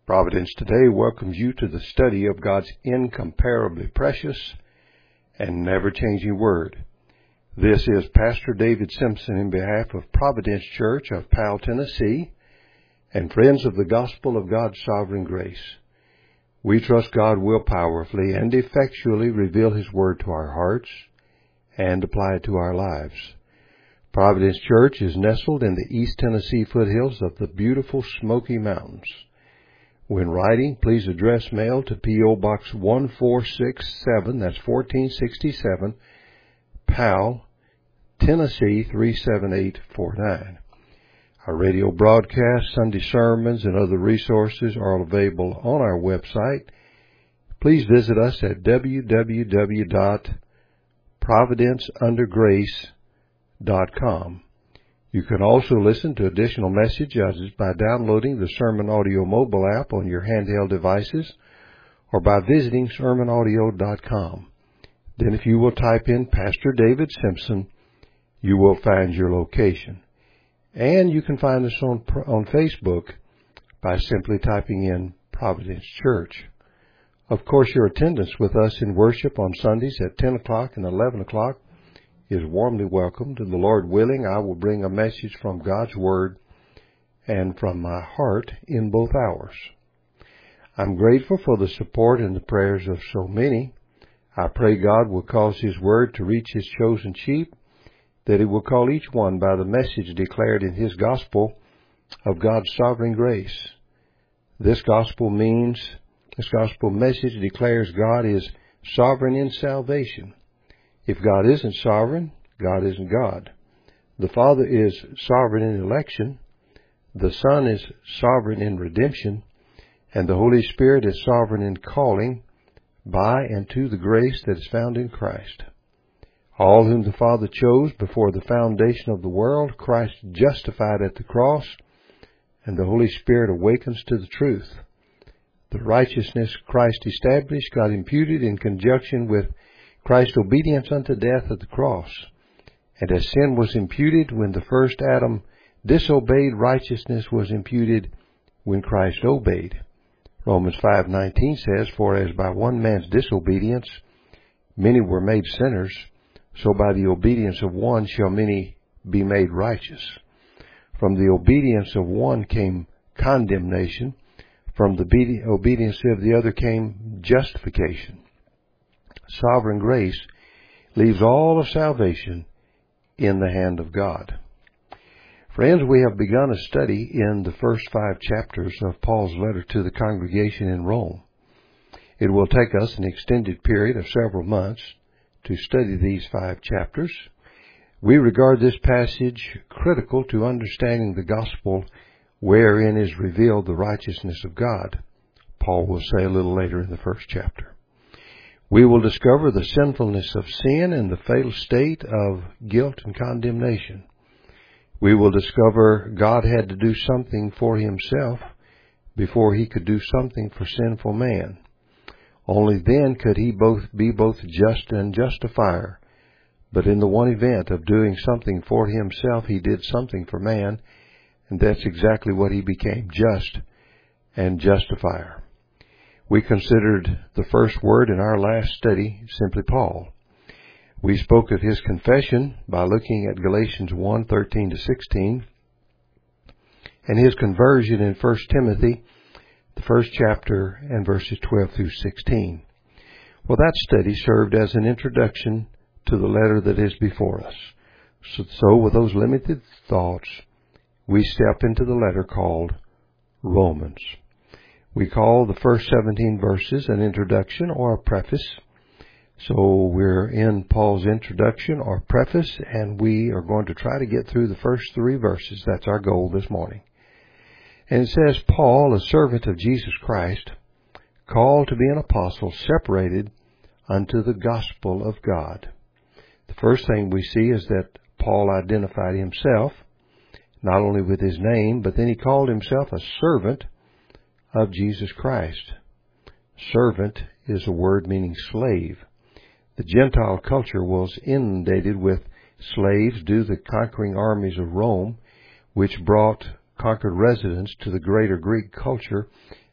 Providence Today welcomes you to the study of God's incomparably precious and never-changing Word. This is Pastor David Simpson in behalf of Providence Church of Powell, Tennessee, and friends of the Gospel of God's Sovereign Grace. We trust God will powerfully and effectually reveal His Word to our hearts and apply it to our lives. Providence Church is nestled in the East Tennessee foothills of the beautiful Smoky Mountains. When writing, please address mail to P.O. Box 1467, that's 1467, Powell, Tennessee 37849. Our radio broadcasts, Sunday sermons, and other resources are available on our website. Please visit us at www.providenceundergrace.com. You can also listen to additional messages by downloading the Sermon Audio mobile app on your handheld devices or by visiting sermonaudio.com. Then if you will type in Pastor David Simpson, you will find your location. And you can find us on Facebook by simply typing in Providence Church. Of course, your attendance with us in worship on Sundays at 10 o'clock and 11 o'clock is warmly welcomed, and the Lord willing, I will bring a message from God's Word and from my heart in both hours. I'm grateful for the support and the prayers of so many. I pray God will cause His Word to reach His chosen sheep, that He will call each one by the message declared in His gospel of God's sovereign grace. This gospel message declares God is sovereign in salvation. If God isn't sovereign, God isn't God. The Father is sovereign in election, the Son is sovereign in redemption, and the Holy Spirit is sovereign in calling by and to the grace that is found in Christ. All whom the Father chose before the foundation of the world, Christ justified at the cross, and the Holy Spirit awakens to the truth. The righteousness Christ established got imputed in conjunction with Christ's obedience unto death at the cross. And as sin was imputed when the first Adam disobeyed, righteousness was imputed when Christ obeyed. Romans 5:19 says, "For as by one man's disobedience many were made sinners, so by the obedience of one shall many be made righteous." From the obedience of one came condemnation. From the obedience of the other came justification. Sovereign grace leaves all of salvation in the hand of God. Friends, we have begun a study in the first 5 chapters of Paul's letter to the congregation in Rome. It will take us an extended period of several months to study these 5 chapters. We regard this passage critical to understanding the gospel wherein is revealed the righteousness of God, Paul will say a little later in the first chapter. We will discover the sinfulness of sin and the fatal state of guilt and condemnation. We will discover God had to do something for Himself before He could do something for sinful man. Only then could He be both just and justifier. But in the one event of doing something for Himself, He did something for man, and that's exactly what He became, just and justifier. We considered the first word in our last study simply Paul. We spoke of his confession by looking at Galatians 1:13-16, and his conversion in 1 Timothy, the first chapter, and verses 12-16. Well, that study served as an introduction to the letter that is before us. So with those limited thoughts, we step into the letter called Romans. We call the first 17 verses an introduction or a preface. So we're in Paul's introduction or preface, and we are going to try to get through the first 3 verses. That's our goal this morning. And it says, Paul, a servant of Jesus Christ, called to be an apostle, separated unto the gospel of God. The first thing we see is that Paul identified himself, not only with his name, but then he called himself a servant of Jesus Christ. Servant is a word meaning slave. The Gentile culture was inundated with slaves due to the conquering armies of Rome, which brought conquered residents to the greater Greek culture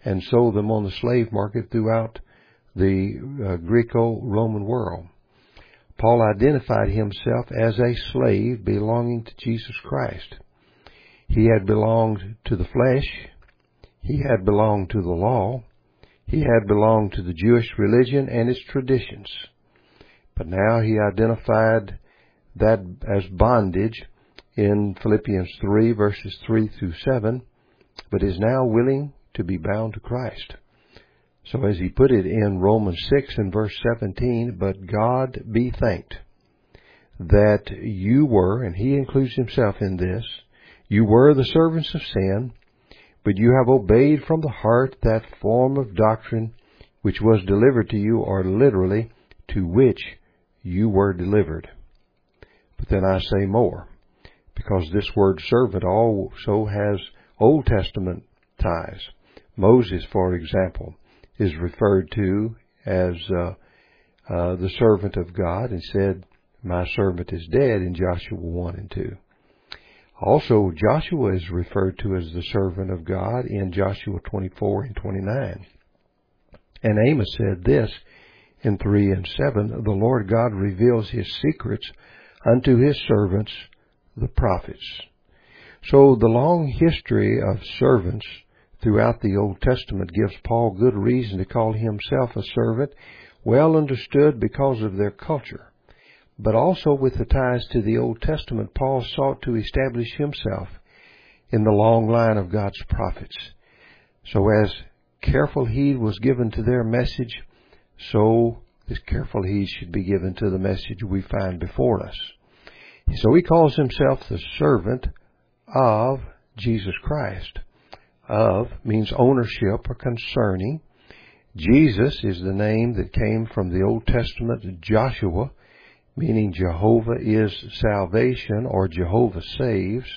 and sold them on the slave market throughout the Greco-Roman world. Paul identified himself as a slave belonging to Jesus Christ. He had belonged to the flesh. He had belonged to the law. He had belonged to the Jewish religion and its traditions. But now he identified that as bondage in Philippians 3, verses 3 through 7, but is now willing to be bound to Christ. So as he put it in Romans 6 and verse 17, but God be thanked that you were, and he includes himself in this, you were the servants of sin, but you have obeyed from the heart that form of doctrine which was delivered to you, or literally, to which you were delivered. But then I say more, because this word servant also has Old Testament ties. Moses, for example, is referred to as the servant of God, and said, my servant is dead, in Joshua 1 and 2. Also, Joshua is referred to as the servant of God in Joshua 24 and 29. And Amos said this in 3 and 7, the Lord God reveals his secrets unto his servants, the prophets. So the long history of servants throughout the Old Testament gives Paul good reason to call himself a servant, well understood because of their culture. But also with the ties to the Old Testament, Paul sought to establish himself in the long line of God's prophets. So as careful heed was given to their message, so this careful heed should be given to the message we find before us. So he calls himself the servant of Jesus Christ. Of means ownership or concerning. Jesus is the name that came from the Old Testament Joshua, meaning Jehovah is salvation, or Jehovah saves.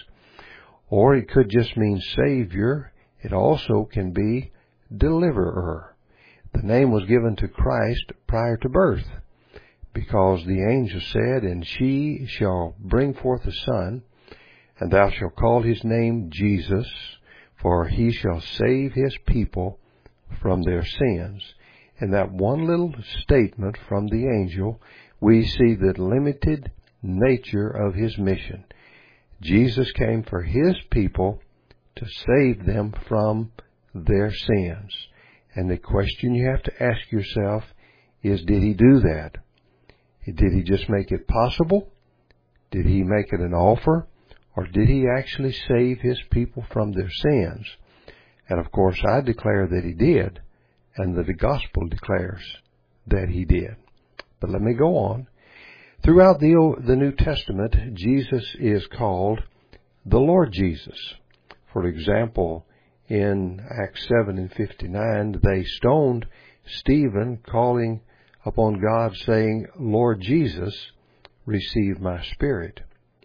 Or it could just mean Savior. It also can be deliverer. The name was given to Christ prior to birth, because the angel said, and she shall bring forth a son, and thou shalt call his name Jesus, for he shall save his people from their sins. In that one little statement from the angel, we see the limited nature of his mission. Jesus came for his people to save them from their sins. And the question you have to ask yourself is, did he do that? Did he just make it possible? Did he make it an offer? Or did he actually save his people from their sins? And of course, I declare that he did, and that the gospel declares that he did. But let me go on. Throughout the New Testament, Jesus is called the Lord Jesus. For example, in Acts 7 and 59, they stoned Stephen, calling upon God, saying, Lord Jesus, receive my spirit.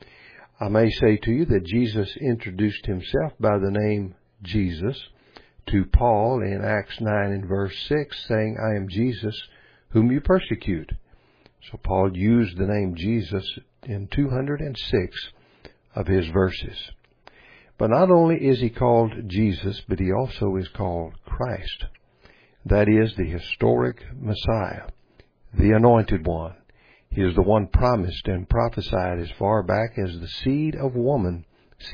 I may say to you that Jesus introduced himself by the name Jesus to Paul in Acts 9 and verse 6, saying, I am Jesus whom you persecute. So Paul used the name Jesus in 206 of his verses. But not only is he called Jesus, but he also is called Christ. That is the historic Messiah, the Anointed One. He is the one promised and prophesied as far back as the seed of the woman,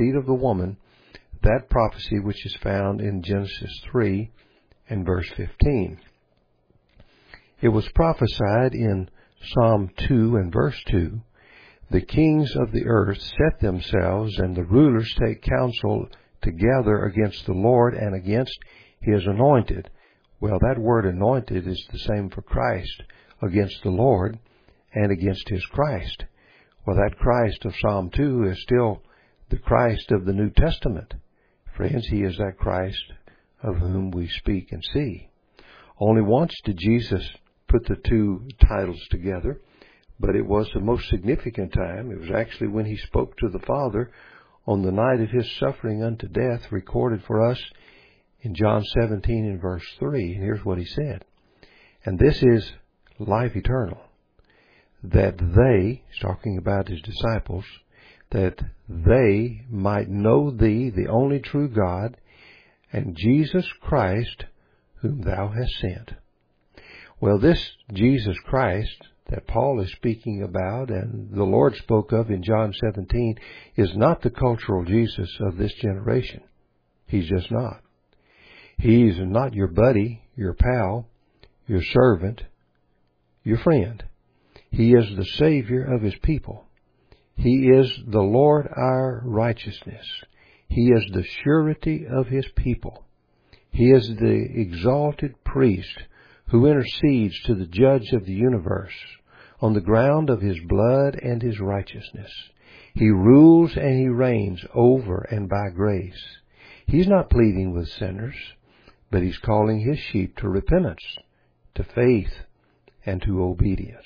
that prophecy which is found in Genesis 3 and verse 15. It was prophesied in Psalm 2 and verse 2, the kings of the earth set themselves, and the rulers take counsel together against the Lord and against his anointed. Well, that word anointed is the same for Christ, against the Lord and against his Christ. Well, that Christ of Psalm 2 is still the Christ of the New Testament. Friends, he is that Christ of whom we speak and see. Only once did Jesus put the two titles together, but it was the most significant time. It was actually when he spoke to the Father on the night of his suffering unto death, recorded for us in John 17 and verse 3. And here's what he said. And this is life eternal, that they, he's talking about his disciples, that they might know thee, the only true God, and Jesus Christ, whom thou hast sent. Well, this Jesus Christ that Paul is speaking about and the Lord spoke of in John 17 is not the cultural Jesus of this generation. He's just not. He's not your buddy, your pal, your servant, your friend. He is the Savior of His people. He is the Lord our righteousness. He is the surety of His people. He is the exalted priest who intercedes to the Judge of the universe on the ground of His blood and His righteousness. He rules and He reigns over and by grace. He's not pleading with sinners, but He's calling His sheep to repentance, to faith, and to obedience.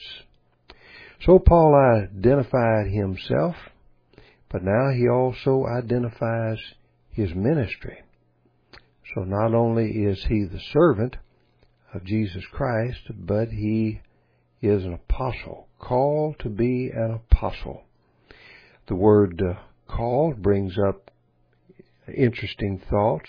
So Paul identified himself, but now he also identifies his ministry. So not only is he the servant of Jesus Christ, but he is an apostle, called to be an apostle. The word called brings up interesting thoughts.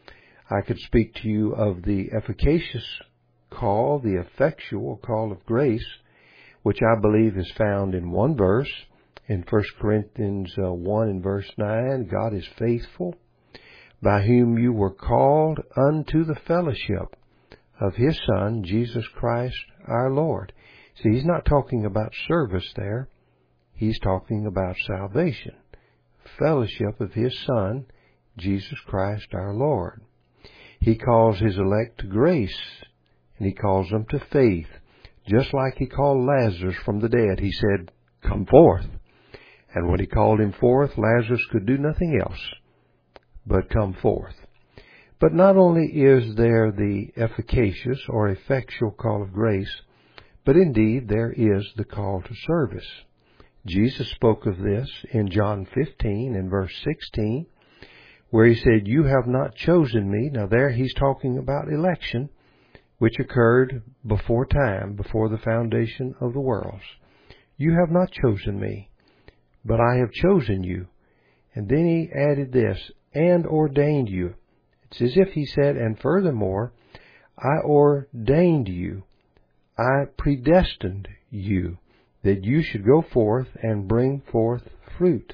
I could speak to you of the efficacious call, the effectual call of grace, which I believe is found in one verse, in 1 Corinthians 1 and verse 9, God is faithful, by whom you were called unto the fellowship of His Son, Jesus Christ our Lord. See, He's not talking about service there. He's talking about salvation, fellowship of His Son, Jesus Christ our Lord. He calls His elect to grace, and He calls them to faith. Just like He called Lazarus from the dead, He said, come forth. And when He called him forth, Lazarus could do nothing else but come forth. But not only is there the efficacious or effectual call of grace, but indeed there is the call to service. Jesus spoke of this in John 15 and verse 16, where He said, you have not chosen me. Now there He's talking about election, which occurred before time, before the foundation of the worlds. You have not chosen me, but I have chosen you. And then He added this, and ordained you. It's as if He said, and furthermore, I ordained you. I predestined you, that you should go forth and bring forth fruit.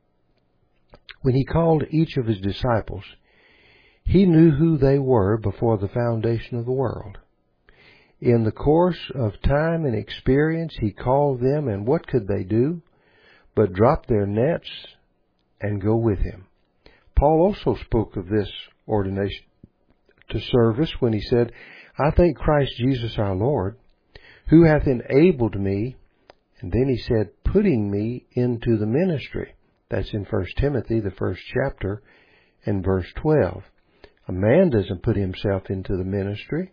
When He called each of His disciples, He knew who they were before the foundation of the world. In the course of time and experience, He called them, and what could they do but drop their nets and go with Him? Paul also spoke of this ordination to service when he said, I thank Christ Jesus our Lord, who hath enabled me, and then he said, putting me into the ministry. That's in 1 Timothy, the first chapter, and verse 12. A man doesn't put himself into the ministry.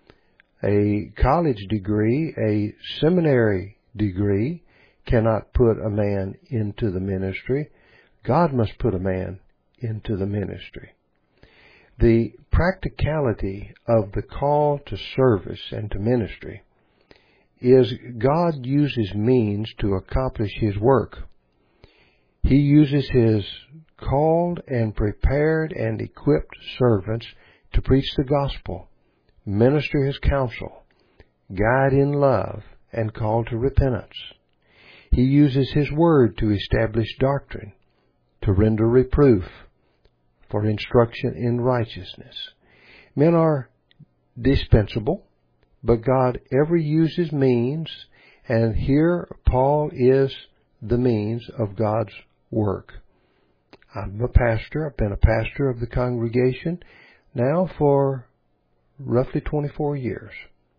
A college degree, a seminary degree, cannot put a man into the ministry. God must put a man into the ministry. The practicality of the call to service and to ministry is God uses means to accomplish His work. He uses His called and prepared and equipped servants to preach the gospel, minister His counsel, guide in love, and call to repentance. He uses His word to establish doctrine, to render reproof, for instruction in righteousness. Men are dispensable, but God ever uses means, and here Paul is the means of God's work. I'm a pastor. I've been a pastor of the congregation now for roughly 24 years.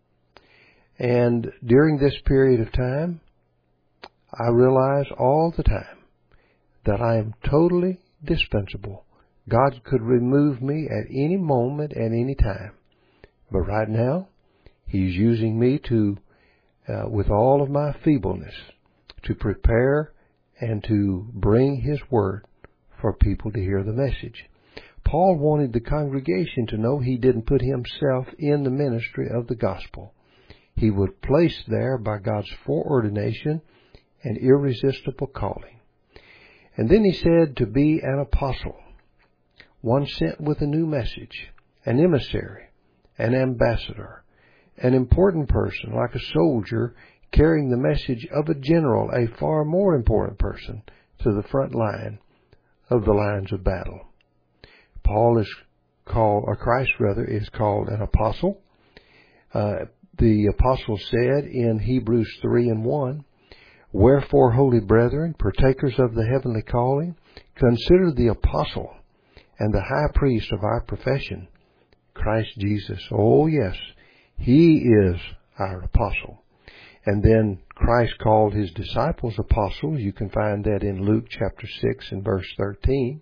And during this period of time, I realize all the time that I am totally dispensable. God could remove me at any moment, at any time. But right now, He's using me to, with all of my feebleness, to prepare and to bring His word for people to hear the message. Paul wanted the congregation to know he didn't put himself in the ministry of the gospel. He was placed there by God's foreordination and irresistible calling. And then he said to be an apostle, one sent with a new message, an emissary, an ambassador, an important person like a soldier carrying the message of a general, a far more important person, to the front line of the lines of battle. Christ is called an apostle. The apostle said in Hebrews 3:1, "Wherefore, holy brethren, partakers of the heavenly calling, consider the apostle and the high priest of our profession, Christ Jesus." Oh yes, he is our apostle. And then Christ called his disciples apostles. You can find that in Luke chapter 6 and verse 13.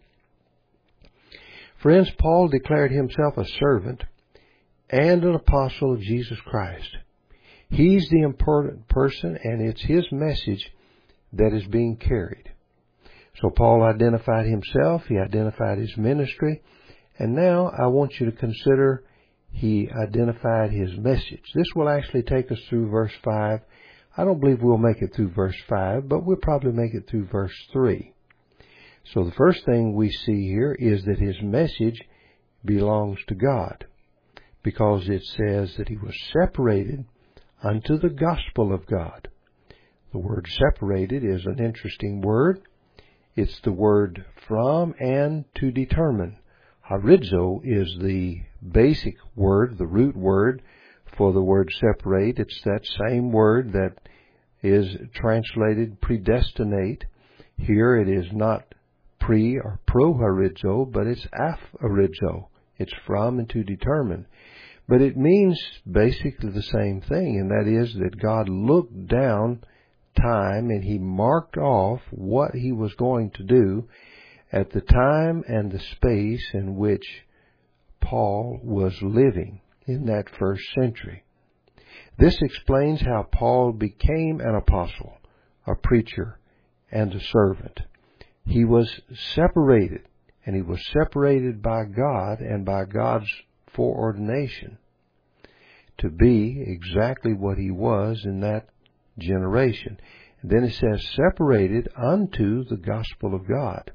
Friends, Paul declared himself a servant and an apostle of Jesus Christ. He's the important person, and it's his message that is being carried. So Paul identified himself, he identified his ministry, and now I want you to consider he identified his message. This will actually take us through verse 5. I don't believe we'll make it through verse 5, but we'll probably make it through verse 3. So the first thing we see here is that his message belongs to God, because it says that he was separated unto the gospel of God. The word separated is an interesting word. It's the word from and to determine. Horizo is the basic word, the root word for the word separate. It's that same word that is translated predestinate. Here it is not pre or pro-horizo, but it's af-horizo. It's from and to determine. But it means basically the same thing, and that is that God looked down time and he marked off what he was going to do at the time and the space in which Paul was living in that first century. This explains how Paul became an apostle, a preacher, and a servant. He was separated, and he was separated by God and by God's foreordination to be exactly what he was in that generation. And then it says, separated unto the gospel of God.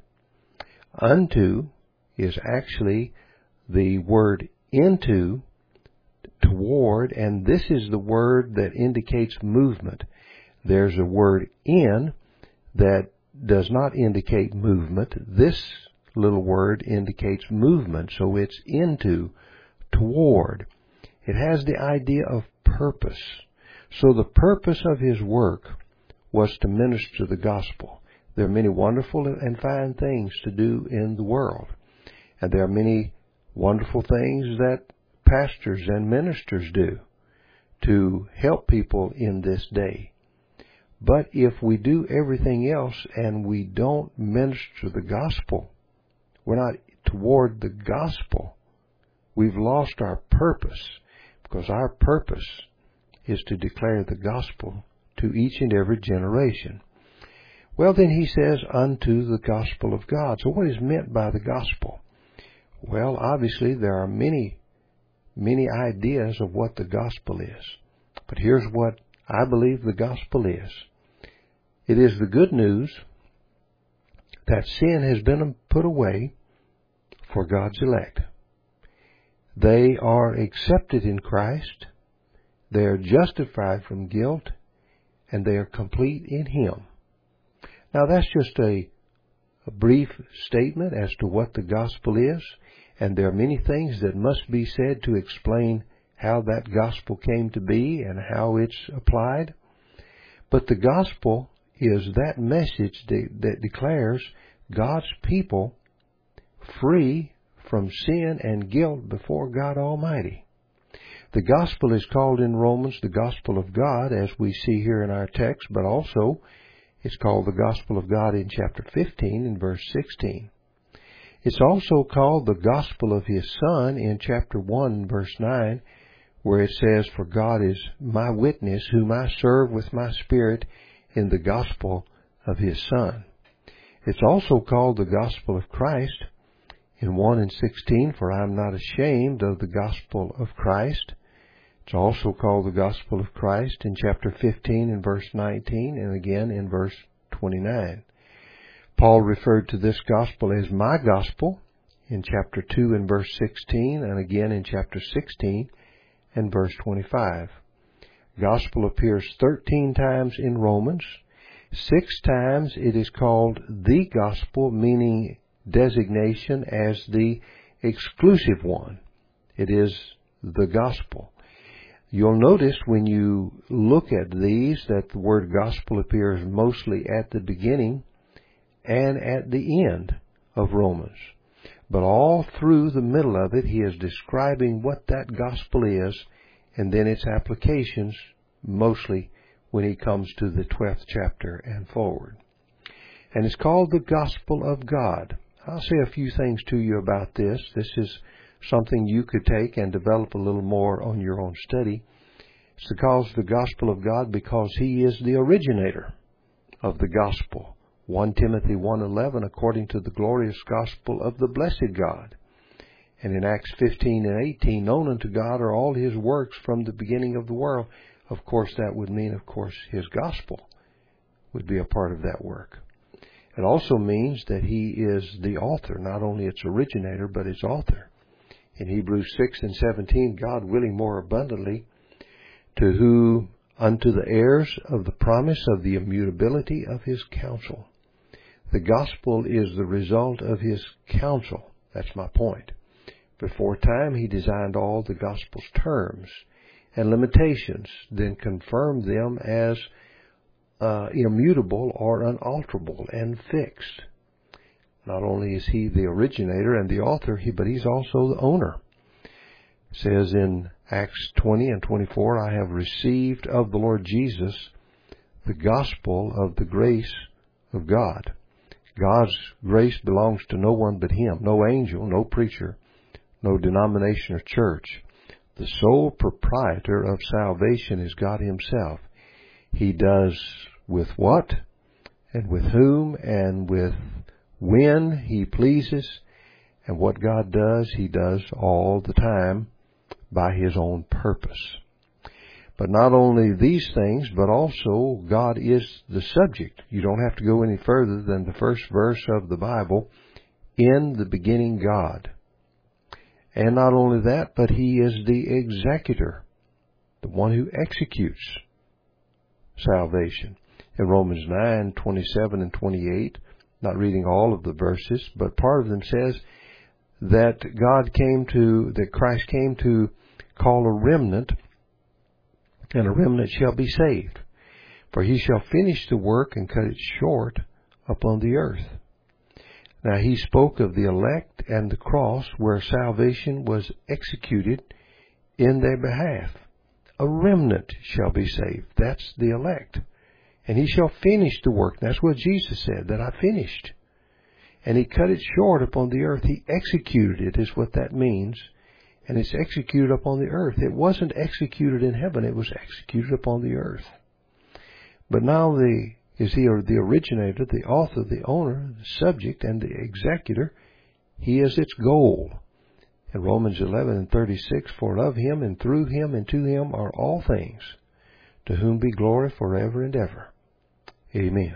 Unto is actually the word into, toward, and this is the word that indicates movement. There's a word in that does not indicate movement. This little word indicates movement, so it's into, toward. It has the idea of purpose. So the purpose of his work was to minister the gospel. There are many wonderful and fine things to do in the world. And there are many wonderful things that pastors and ministers do to help people in this day. But if we do everything else and we don't minister the gospel, we're not toward the gospel, we've lost our purpose, because our purpose is to declare the gospel to each and every generation. Well, then he says, unto the gospel of God. So what is meant by the gospel? Well, obviously there are many ideas of what the gospel is. But here's what I believe the gospel is. It is the good news that sin has been put away for God's elect. They are accepted in Christ, they are justified from guilt, and they are complete in Him. Now that's just a brief statement as to what the gospel is, and there are many things that must be said to explain how that gospel came to be and how it's applied. But the gospel is that message that declares God's people free from sin and guilt before God Almighty. The gospel is called in Romans the gospel of God, as we see here in our text, but also it's called the gospel of God in chapter 15 and verse 16. It's also called the gospel of His Son in chapter 1 verse 9, where it says, for God is my witness, whom I serve with my spirit in the gospel of His Son. It's also called the gospel of Christ in 1 and 16, for I am not ashamed of the gospel of Christ. It's also called the gospel of Christ in chapter 15 and verse 19, and again in verse 29. Paul referred to this gospel as my gospel in chapter 2 and verse 16, and again in chapter 16 and verse 25. Gospel appears 13 times in Romans. 6 times it is called the gospel, meaning designation as the exclusive one. It is the gospel. You'll notice when you look at these that the word gospel appears mostly at the beginning and at the end of Romans. But all through the middle of it, he is describing what that gospel is, and then its applications, mostly when he comes to the 12th chapter and forward. And it's called the gospel of God. I'll say a few things to you about this. This is something you could take and develop a little more on your own study. It's called the gospel of God because he is the originator of the gospel. 1 Timothy 1:11, according to the glorious gospel of the blessed God. And in Acts 15 and 18, known unto God are all his works from the beginning of the world. Of course, that would mean, his gospel would be a part of that work. It also means that he is the author, not only its originator, but its author. In Hebrews 6 and 17, God willing more abundantly, to who unto the heirs of the promise of the immutability of his counsel. The gospel is the result of his counsel. That's my point. Before time, he designed all the gospel's terms and limitations, then confirmed them as immutable or unalterable and fixed. Not only is he the originator and the author, but he's also the owner. It says in Acts 20 and 24, I have received of the Lord Jesus the gospel of the grace of God. God's grace belongs to no one but him, no angel, no preacher, no denomination or church. The sole proprietor of salvation is God himself. He does with what and with whom and with when he pleases. And what God does, he does all the time by his own purpose. But not only these things, but also God is the subject. You don't have to go any further than the first verse of the Bible. In the beginning, God. And not only that, but he is the executor, the one who executes salvation. In Romans 9, 27 and 28, not reading all of the verses, but part of them says that Christ came to call a remnant, and a remnant shall be saved. For he shall finish the work and cut it short upon the earth. Now he spoke of the elect and the cross where salvation was executed in their behalf. A remnant shall be saved. That's the elect. And he shall finish the work. That's what Jesus said, that I finished. And he cut it short upon the earth. He executed it is what that means. And it's executed upon the earth. It wasn't executed in heaven. It was executed upon the earth. But now is he the originator, the author, the owner, the subject, and the executor. He is its goal. In Romans 11 and 36, for of him and through him and to him are all things, to whom be glory forever and ever. Amen.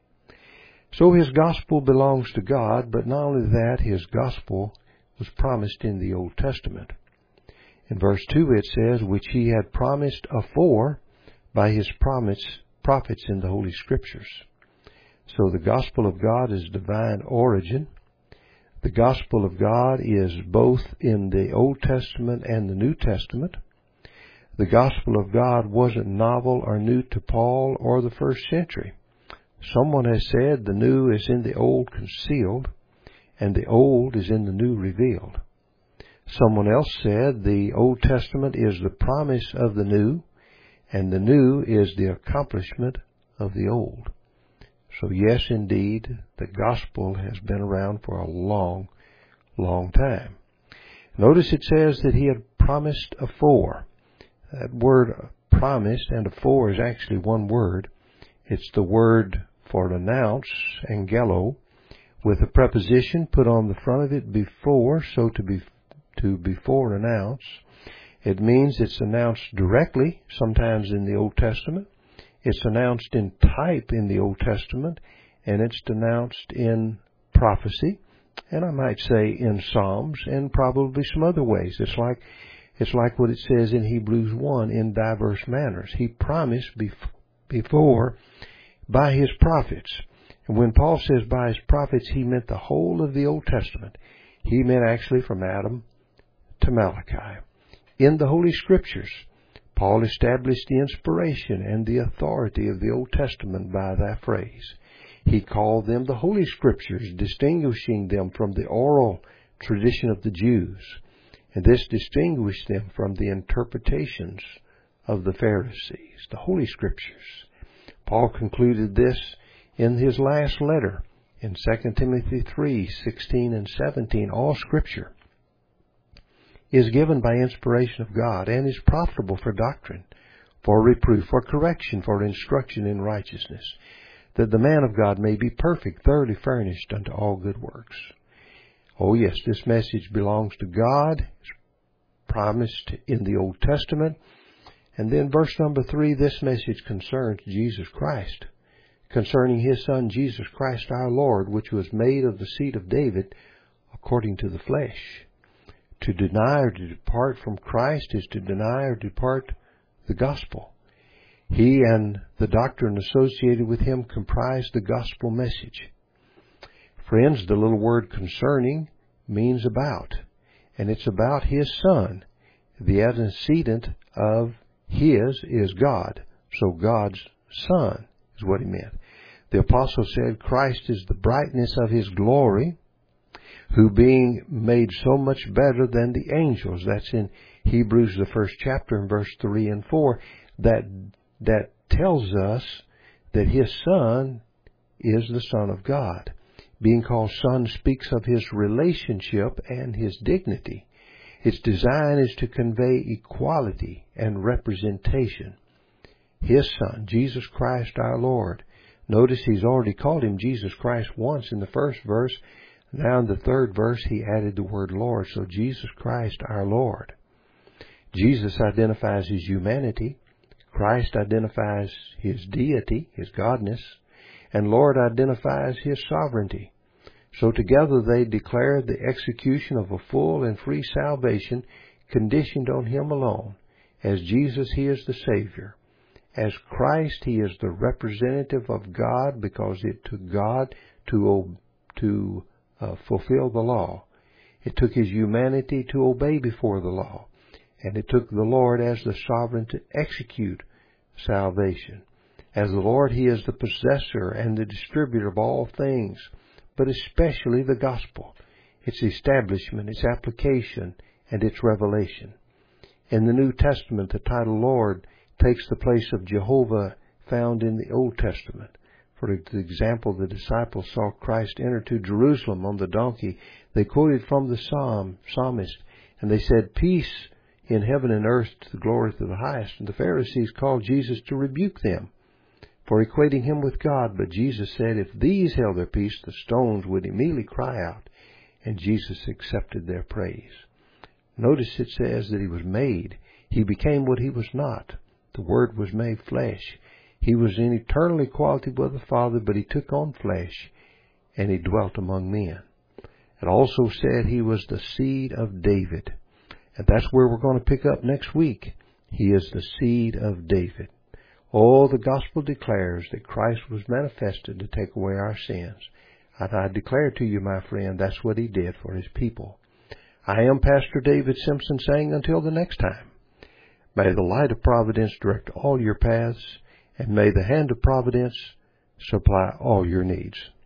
So his gospel belongs to God, but not only that, his gospel was promised in the Old Testament. In verse 2 it says, which he had promised afore by his prophets in the Holy Scriptures. So the gospel of God is divine origin. The gospel of God is both in the Old Testament and the New Testament. The gospel of God wasn't novel or new to Paul or the first century. Someone has said the new is in the old concealed, and the old is in the new revealed. Someone else said the Old Testament is the promise of the new, and the new is the accomplishment of the old. So yes, indeed, the gospel has been around for a long, long time. Notice it says that he had promised afore. That word promised and afore is actually one word. It's the word for announce, angelo, with a preposition put on the front of it before, so to before announce. It means it's announced directly, sometimes in the Old Testament. It's announced in type in the Old Testament, and it's announced in prophecy, and I might say in Psalms, and probably some other ways. It's like It's like what it says in Hebrews 1, in diverse manners. He promised before by His prophets. And when Paul says by His prophets, he meant the whole of the Old Testament. He meant actually from Adam to Malachi. In the Holy Scriptures, Paul established the inspiration and the authority of the Old Testament by that phrase. He called them the Holy Scriptures, distinguishing them from the oral tradition of the Jews. And this distinguished them from the interpretations of the Pharisees, the Holy Scriptures. Paul concluded this in his last letter in 2 Timothy 3:16 and 17. All Scripture is given by inspiration of God and is profitable for doctrine, for reproof, for correction, for instruction in righteousness, that the man of God may be perfect, thoroughly furnished unto all good works. Oh yes, this message belongs to God. It's promised in the Old Testament. And then verse number 3, this message concerns Jesus Christ, concerning His Son, Jesus Christ our Lord, which was made of the seed of David according to the flesh. To deny or to depart from Christ is to deny or depart the gospel. He and the doctrine associated with Him comprise the gospel message. Friends, the little word concerning means about, and it's about His Son. The antecedent of His is God, so God's Son is what He meant. The apostle said Christ is the brightness of His glory, who being made so much better than the angels. That's in Hebrews, the 1st chapter, in verse 3 and 4. That tells us that His Son is the Son of God. Being called Son speaks of His relationship and His dignity. Its design is to convey equality and representation. His Son, Jesus Christ our Lord. Notice He's already called Him Jesus Christ once in the first verse. Now in the 3rd verse, He added the word Lord. So Jesus Christ our Lord. Jesus identifies His humanity. Christ identifies His deity, His godness. And Lord identifies His sovereignty. So together they declare the execution of a full and free salvation conditioned on Him alone. As Jesus, He is the Savior. As Christ, He is the representative of God, because it took God to fulfill the law. It took His humanity to obey before the law. And it took the Lord as the sovereign to execute salvation. As the Lord, He is the possessor and the distributor of all things, but especially the gospel, its establishment, its application, and its revelation. In the New Testament, the title Lord takes the place of Jehovah found in the Old Testament. For example, the disciples saw Christ enter to Jerusalem on the donkey. They quoted from the psalmist, and they said, "Peace in heaven and earth, to the glory to the highest." And the Pharisees called Jesus to rebuke them for equating Him with God. But Jesus said, if these held their peace, the stones would immediately cry out. And Jesus accepted their praise. Notice it says that He was made. He became what He was not. The Word was made flesh. He was in eternal equality with the Father, but He took on flesh, and He dwelt among men. It also said He was the seed of David. And that's where we're going to pick up next week. He is the seed of David. Oh, the gospel declares that Christ was manifested to take away our sins. And I declare to you, my friend, that's what He did for His people. I am Pastor David Simpson saying until the next time, may the light of providence direct all your paths, and may the hand of providence supply all your needs.